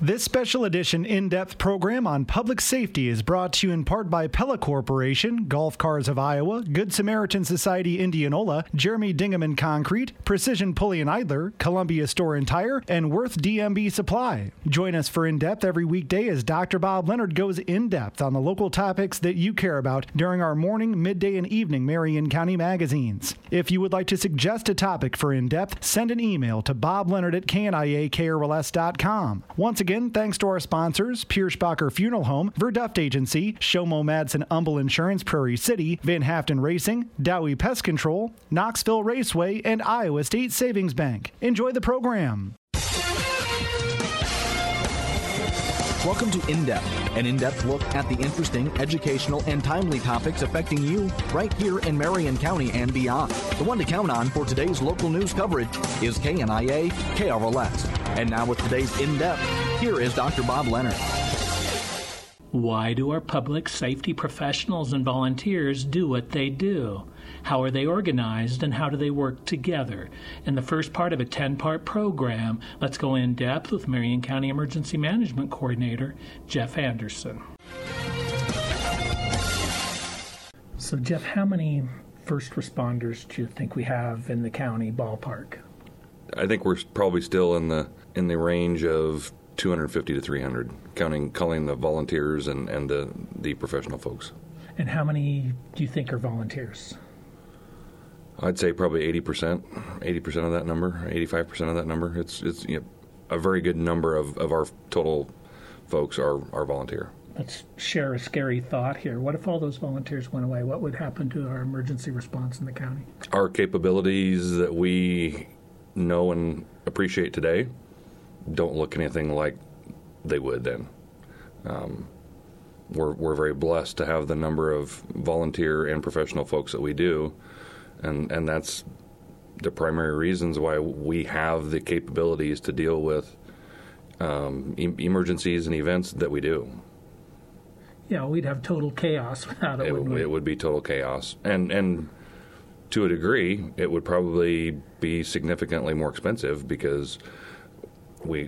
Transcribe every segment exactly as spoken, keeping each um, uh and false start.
This special edition in-depth program on public safety is brought to you in part by Pella Corporation, Golf Cars of Iowa, Good Samaritan Society Indianola, Jeremy Dingham and Concrete, Precision Pulley and Idler, Columbia Store and Tire, and Worth D M B Supply. Join us for In-Depth every weekday as Doctor Bob Leonard goes in-depth on the local topics that you care about during our morning, midday, and evening Marion County magazines. If you would like to suggest a topic for In-Depth, send an email to bobleonard at k n i a k r l s dot com. Once again, thanks to our sponsors, Pierschbacher Funeral Home, Verduft Agency, Shomo Madsen Humble Insurance, Prairie City, Van Haften Racing, Dowie Pest Control, Knoxville Raceway, and Iowa State Savings Bank. Enjoy the program. Welcome to In-Depth, an in-depth look at the interesting, educational, and timely topics affecting you right here in Marion County and beyond. The one to count on for today's local news coverage is K N I A K R L S. And now with today's In-Depth, here is Doctor Bob Leonard. Why do our public safety professionals and volunteers do what they do? How are they organized and how do they work together? In the first part of a ten-part program, let's go in depth with Marion County Emergency Management Coordinator, Jeff Anderson. So, Jeff, how many first responders do you think we have in the county ballpark? I think we're probably still in the in the range of two hundred fifty to three hundred, counting calling the volunteers and, and the, the professional folks. And how many do you think are volunteers? I'd say probably eighty percent, eighty percent of that number, eighty-five percent of that number. It's it's you know, a very good number of, of our total folks are, are volunteer. Let's share a scary thought here. What if all those volunteers went away? What would happen to our emergency response in the county? Our capabilities that we know and appreciate today don't look anything like they would then. Um, we're we're very blessed to have the number of volunteer and professional folks that we do, and and that's the primary reasons why we have the capabilities to deal with um, e- emergencies and events that we do. Yeah, we'd have total chaos without it, it wouldn't we? It would be total chaos, and and to a degree, it would probably be significantly more expensive because we.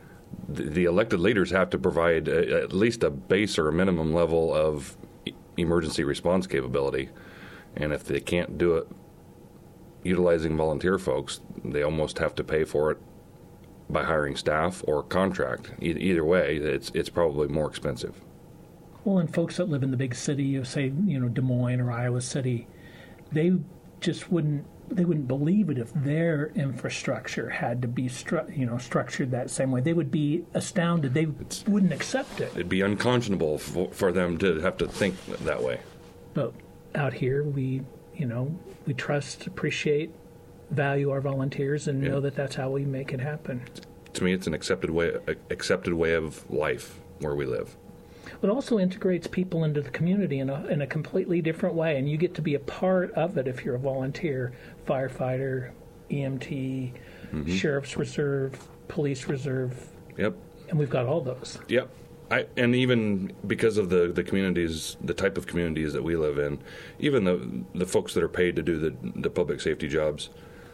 The elected leaders have to provide a, at least a base or a minimum level of e- emergency response capability. And if they can't do it utilizing volunteer folks, they almost have to pay for it by hiring staff or contract. E- either way, it's it's probably more expensive. Well, and folks that live in the big city, you say, you know, Des Moines or Iowa City, they just wouldn't they wouldn't believe it if their infrastructure had to be stru- you know structured that same way. They would be astounded. They it's, wouldn't accept it. It'd be unconscionable for, for them to have to think that way. But out here, we you know we trust, appreciate, value our volunteers, and yeah. know that that's how we make it happen. To me, it's an accepted way accepted way of life where we live. It also integrates people into the community in a in a completely different way, and you get to be a part of it if you're a volunteer, firefighter, E M T, mm-hmm. Sheriff's Reserve, Police Reserve. Yep. And we've got all those. Yep. I, and even because of the, the communities, the type of communities that we live in, even the the folks that are paid to do the, the public safety jobs,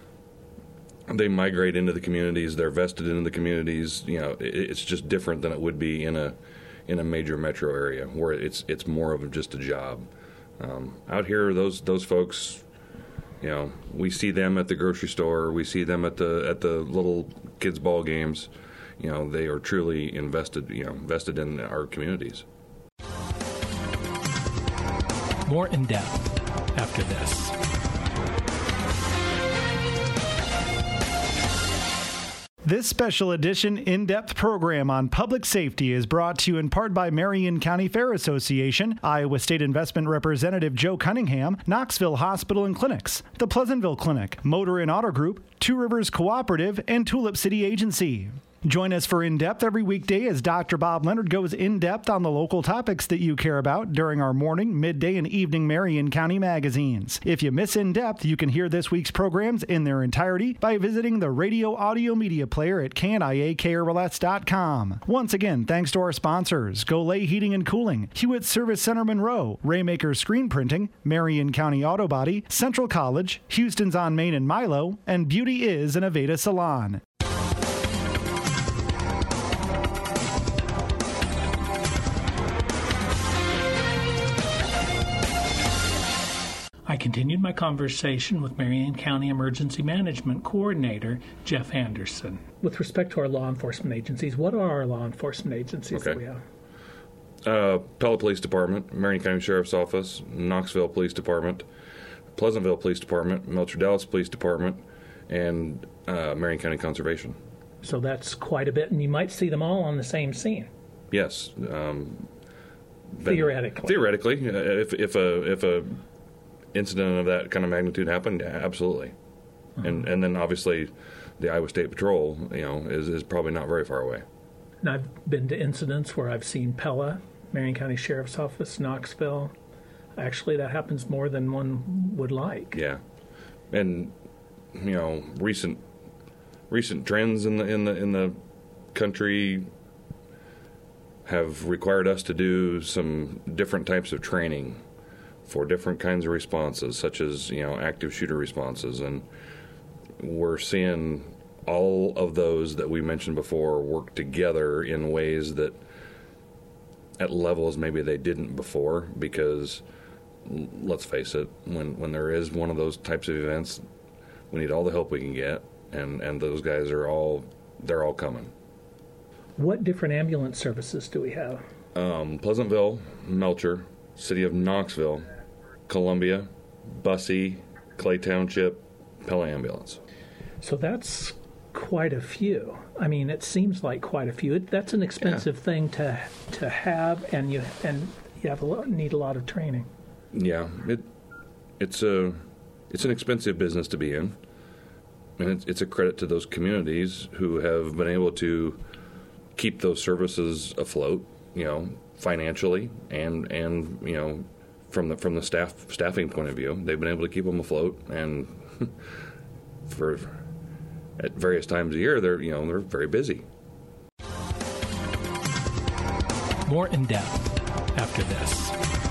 they migrate into the communities. They're vested into the communities. You know, it, it's just different than it would be in a in a major metro area where it's it's more of just a job. Um, out here, those those folks, you know, we see them at the grocery store, we see them at the at the little kids' ball games. You know, they are truly invested, you know, invested in our communities. More in depth after this. This special edition in-depth program on public safety is brought to you in part by Marion County Fair Association, Iowa State Investment Representative Joe Cunningham, Knoxville Hospital and Clinics, the Pleasantville Clinic, Motor and Auto Group, Two Rivers Cooperative, and Tulip City Agency. Join us for In-Depth every weekday as Doctor Bob Leonard goes in-depth on the local topics that you care about during our morning, midday, and evening Marion County magazines. If you miss In-Depth, you can hear this week's programs in their entirety by visiting the radio audio media player at k n i a k r l s dot com. Once again, thanks to our sponsors, Golay Heating and Cooling, Hewitt Service Center Monroe, Raymaker Screen Printing, Marion County Auto Body, Central College, Houston's on Main and Milo, and Beauty Is an Aveda Salon. continued my conversation with Marion County Emergency Management Coordinator Jeff Anderson. With respect to our law enforcement agencies, what are our law enforcement agencies okay. that we have? Uh, Pella Police Department, Marion County Sheriff's Office, Knoxville Police Department, Pleasantville Police Department, Melcher Dallas Police Department, and uh, Marion County Conservation. So that's quite a bit, and you might see them all on the same scene. Yes. Um, theoretically. Theoretically, uh, if if a if a incident of that kind of magnitude happened, yeah, absolutely. Uh-huh. And and then obviously, the Iowa State Patrol, you know, is is probably not very far away. And I've been to incidents where I've seen Pella, Marion County Sheriff's Office, Knoxville. Actually, that happens more than one would like. Yeah, and you know, recent recent trends in the in the in the country have required us to do some different types of training for different kinds of responses, such as, you know, active shooter responses, and we're seeing all of those that we mentioned before work together in ways that at levels maybe they didn't before, because let's face it, when when there is one of those types of events, we need all the help we can get, and and those guys are all they're all coming. What different ambulance services do we have? Um, Pleasantville, Melcher, City of Knoxville, Columbia, Bussey, Clay Township, Pella Ambulance. So that's quite a few. I mean, it seems like quite a few. It, that's an expensive yeah. thing to to have, and you and you have a lot, need a lot of training. Yeah, it it's a it's an expensive business to be in, and it's, it's a credit to those communities who have been able to keep those services afloat, you know, financially and and you know, from the from the staff staffing point of view, they've been able to keep them afloat, and for at various times of year, they're you know they're very busy. More in depth after this.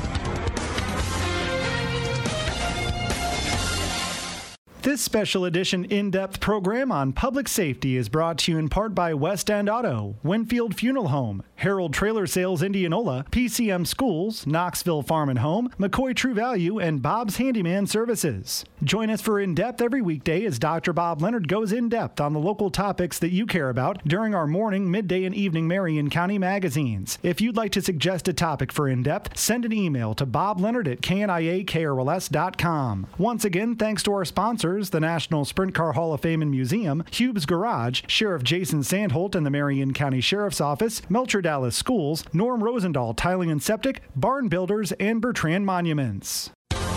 This special edition in-depth program on public safety is brought to you in part by West End Auto, Winfield Funeral Home, Harold Trailer Sales Indianola, P C M Schools, Knoxville Farm and Home, McCoy True Value, and Bob's Handyman Services. Join us for In-Depth every weekday as Doctor Bob Leonard goes in-depth on the local topics that you care about during our morning, midday, and evening Marion County magazines. If you'd like to suggest a topic for In-Depth, send an email to bob leonard at k n i a k r l s dot com. Once again, thanks to our sponsors, the National Sprint Car Hall of Fame and Museum, Hube's Garage, Sheriff Jason Sandholt and the Marion County Sheriff's Office, Melcher Dallas Schools, Norm Rosendahl Tiling and Septic, Barn Builders, and Bertrand Monuments.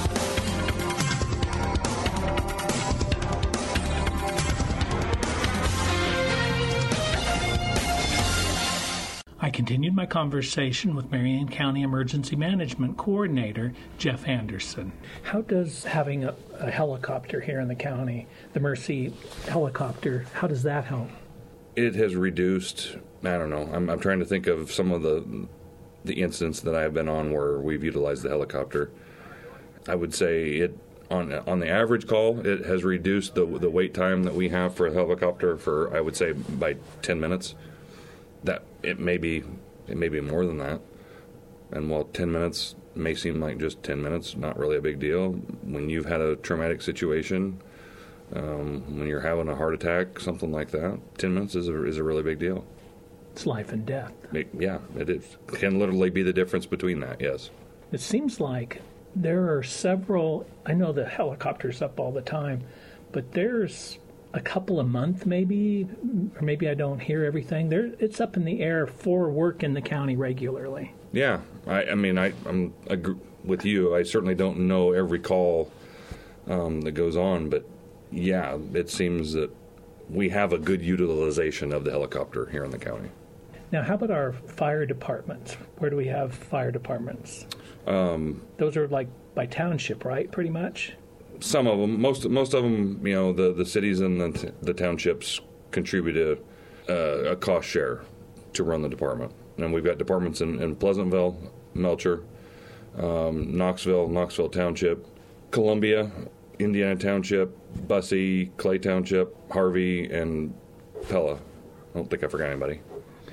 I continued my conversation with Marion County Emergency Management Coordinator Jeff Anderson. How does having a, a helicopter here in the county, the Mercy helicopter, how does that help? It has reduced, I don't know, I'm, I'm trying to think of some of the the incidents that I've been on where we've utilized the helicopter. I would say it on on the average call, it has reduced the the wait time that we have for a helicopter for, I would say, by ten minutes. That it may be it may be more than that, and while ten minutes may seem like just ten minutes, not really a big deal. When you've had a traumatic situation, um, when you're having a heart attack, something like that, ten minutes is a, is a really big deal. It's life and death. It, yeah, it, it can literally be the difference between that. Yes. It seems like there are several. I know the helicopter's up all the time, but there's a couple a month maybe, or maybe I don't hear everything. There, it's up in the air for work in the county regularly. Yeah, I, I mean, I, I'm agree with you. I certainly don't know every call um, that goes on, but yeah, it seems that we have a good utilization of the helicopter here in the county. Now, how about our fire departments? Where do we have fire departments? Um, Those are like by township, right, pretty much? Some of them, most most of them, you know, the, the cities and the, the townships contribute a, uh, a cost share to run the department. And we've got departments in, in Pleasantville, Melcher, um, Knoxville, Knoxville Township, Columbia, Indiana Township, Bussey, Clay Township, Harvey, and Pella. I don't think I forgot anybody.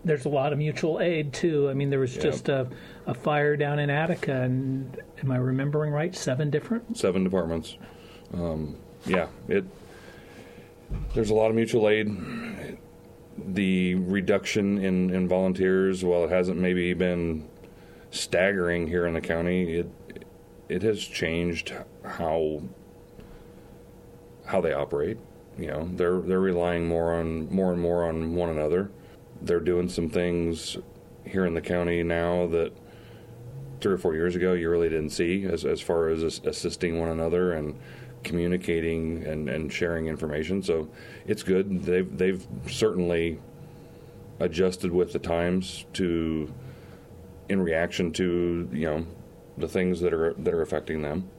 there's a lot of mutual aid, too. I mean, there was yeah. just a, a fire down in Attica, and am I remembering right? Seven different? Seven departments. Um, yeah, it. There's a lot of mutual aid. The reduction in, in volunteers, while it hasn't maybe been staggering here in the county, it it has changed how how they operate. You know, they're they're relying more on more and more on one another. They're doing some things here in the county now that three or four years ago you really didn't see, as as far as assisting one another and communicating and, and sharing information. So it's good. They've they've certainly adjusted with the times to in reaction to, you know, the things that are that are affecting them.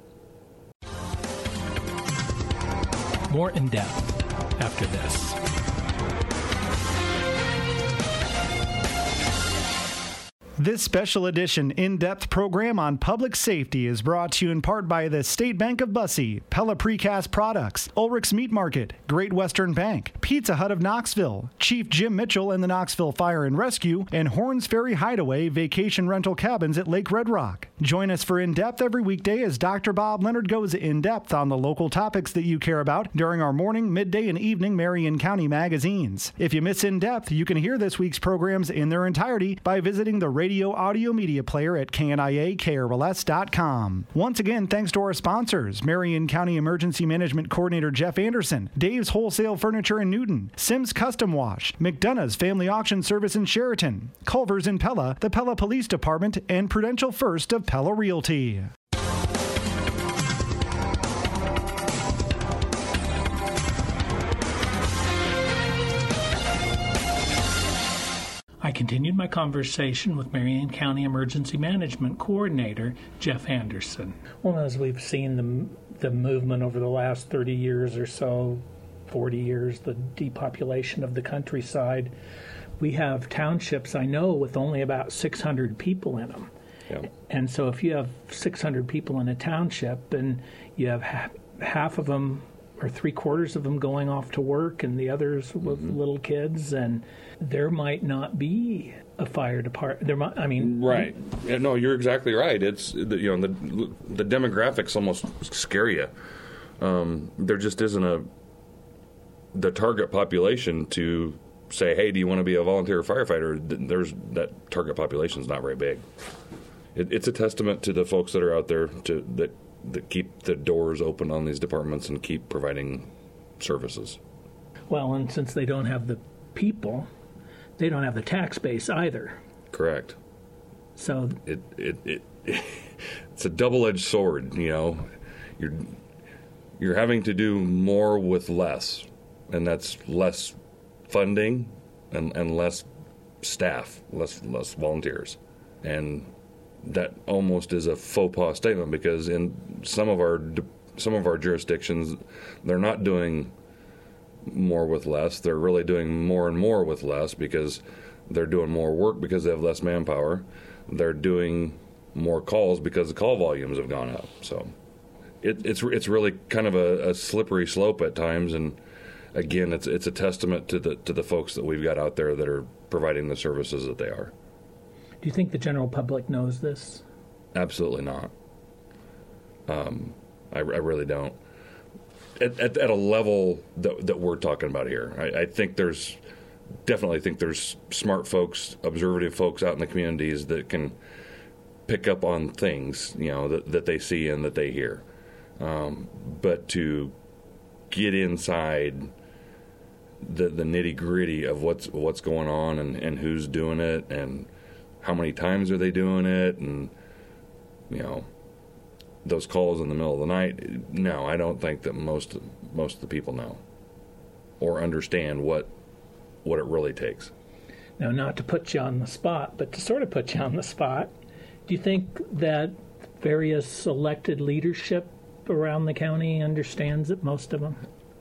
More in depth after this. This special edition in-depth program on public safety is brought to you in part by the State Bank of Bussey, Pella Precast Products, Ulrich's Meat Market, Great Western Bank, Pizza Hut of Knoxville, Chief Jim Mitchell and the Knoxville Fire and Rescue, and Horns Ferry Hideaway Vacation Rental Cabins at Lake Red Rock. Join us for In-Depth every weekday as Doctor Bob Leonard goes in-depth on the local topics that you care about during our morning, midday, and evening Marion County magazines. If you miss In-Depth, you can hear this week's programs in their entirety by visiting the radio audio media player at K N I A K R L S dot com. Once again, thanks to our sponsors, Marion County Emergency Management Coordinator Jeff Anderson, Dave's Wholesale Furniture in Newton, Sims Custom Wash, McDonough's Family Auction Service in Sheraton, Culver's in Pella, the Pella Police Department, and Prudential First of Pella Realty. I continued my conversation with Marion County Emergency Management Coordinator Jeff Anderson. Well, as we've seen the, the movement over the last thirty years or so, forty years, the depopulation of the countryside, we have townships, I know, with only about six hundred people in them. Yeah. And so if you have six hundred people in a township and you have ha- half of them or three quarters of them going off to work and the others with mm-hmm. little kids, and there might not be a fire department. There might, I mean, right? Yeah, no, you're exactly right. It's the, you know the the demographics almost scare you. Um, there just isn't a the target population to say, hey, do you want to be a volunteer firefighter? There's that target population is not very big. It, it's a testament to the folks that are out there to that. that keep the doors open on these departments and keep providing services. Well, and since they don't have the people, they don't have the tax base either. Correct. So it it, it it's a double-edged sword, you know. You're you're having to do more with less, and that's less funding and, and less staff, less less volunteers. And that almost is a faux pas statement, because in some of our some of our jurisdictions, they're not doing more with less. They're really doing more and more with less because they're doing more work because they have less manpower. They're doing more calls because the call volumes have gone up. So it, it's it's really kind of a, a slippery slope at times. And again, it's it's a testament to the to the folks that we've got out there that are providing the services that they are. Do you think the general public knows this? Absolutely not. Um, I, I really don't. At, at, at a level that, that we're talking about here, I, I think there's definitely think there's smart folks, observative folks out in the communities that can pick up on things, you know, that, that they see and that they hear. Um, but to get inside the the nitty gritty of what's what's going on and, and who's doing it and how many times are they doing it, and, you know, those calls in the middle of the night, no, I don't think that most most of the people know or understand what what it really takes. Now, not to put you on the spot, but to sort of put you on the spot, do you think that various elected leadership around the county understands it, most of them?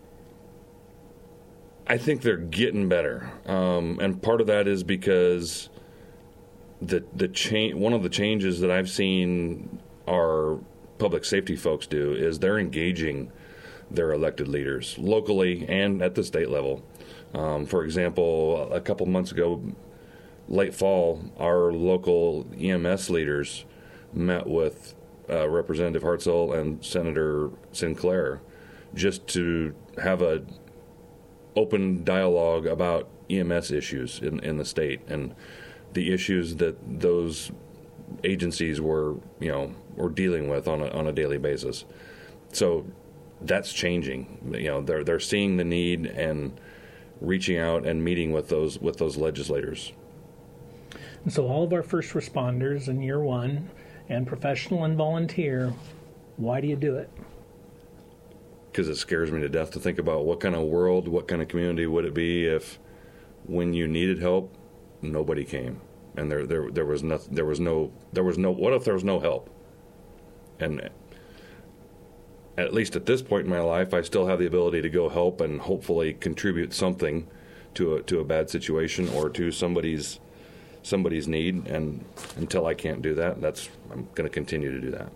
I think they're getting better, um, and part of that is because the the cha- one of the changes that I've seen our public safety folks do is they're engaging their elected leaders locally and at the state level. Um, for example, a couple months ago, late fall, our local E M S leaders met with uh, Representative Hartzell and Senator Sinclair just to have a open dialogue about E M S issues in, in the state and the issues that those agencies were, you know, were dealing with on a, on a daily basis. So that's changing. You know, they're they're seeing the need and reaching out and meeting with those with those legislators. And so all of our first responders in year one and professional and volunteer, why do you do it? Because it scares me to death to think about what kind of world, what kind of community would it be if when you needed help, nobody came. And there there there was no there was no there was no what if there was no help? And at least at this point in my life, I still have the ability to go help and hopefully contribute something to a to a bad situation or to somebody's somebody's need. And until I can't do that, that's I'm going to continue to do that.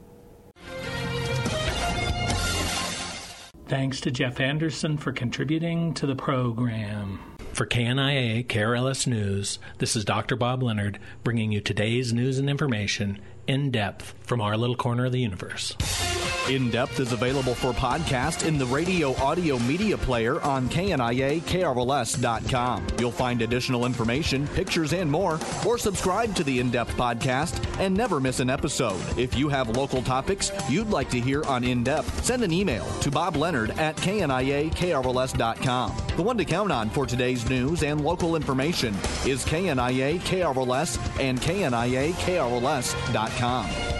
Thanks to Jeff Anderson for contributing to the program. For K N I A K R L S News, this is Doctor Bob Leonard bringing you today's news and information in depth from our little corner of the universe. In Depth is available for podcast in the radio audio media player on K N I A K R L S dot com. You'll find additional information, pictures, and more, or subscribe to the In Depth podcast and never miss an episode. If you have local topics you'd like to hear on In Depth, send an email to Bob Leonard at K N I A K R L S dot com. The one to count on for today's news and local information is K N I A K R L S and K N I A K R L S dot com.